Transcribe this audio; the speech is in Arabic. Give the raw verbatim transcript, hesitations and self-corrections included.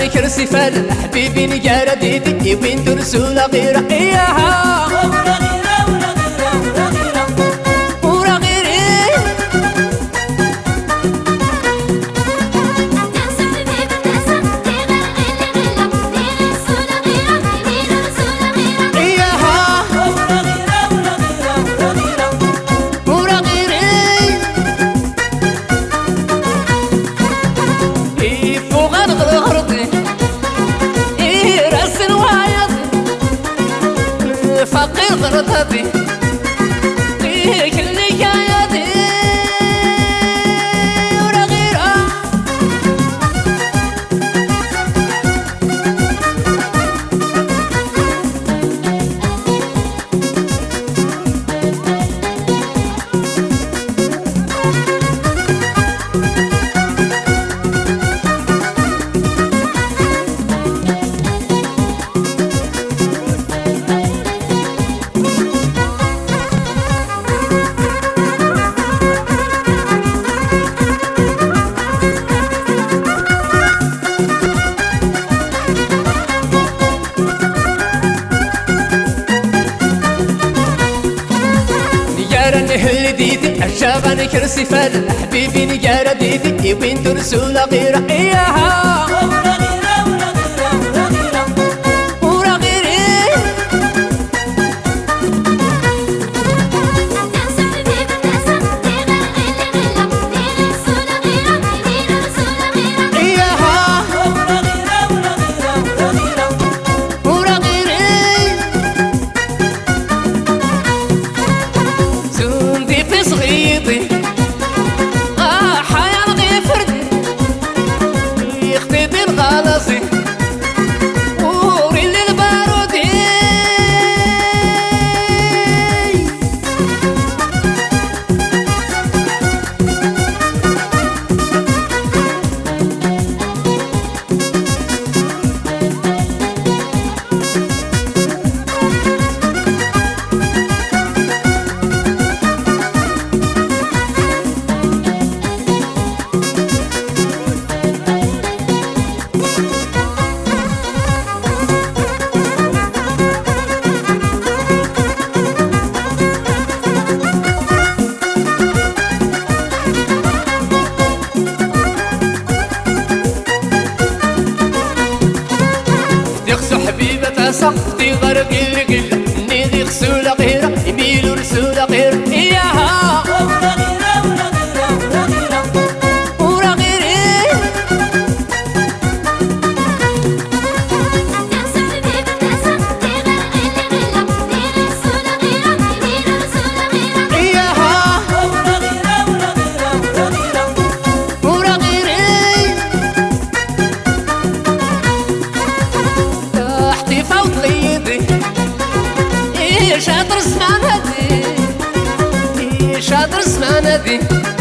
شابان كرسي فال حبيبي نجار ديدي وين ترسول غير إياها ولا غيره ولا غيره ولا غيره ورا غيري إياها ولا غيره ولا غيره ولا غيره ورا غيري إيه فوق الغرضي إيه راس الوايض فقير غرضي إيه كل حياتي ورا غيرها نجار النهل ديدي الشابان كرسي فال حبيبي نجار ديدي وين ترسول غير إياها ولا غيره ولا غيره ولا غيره ورا غيري إياها ولا غيره ولا غيره ولا غيره ورا غيري زوندي في صغيطي آه حياة غيفردي يخطيطي الغلاصي وري للبارودي يخسو حبيبة سقطي غرق القلة نيدي خسول غيره يميلوا رسول غير إياها ولا غيره ولا غيره ولا غيره ورا غيري إياها ولا غيره ولا غيره ولا غيره ورا غيري تحتي فوت غيدي إيه شاطر زمان هدي إيه شاطر زمان هدي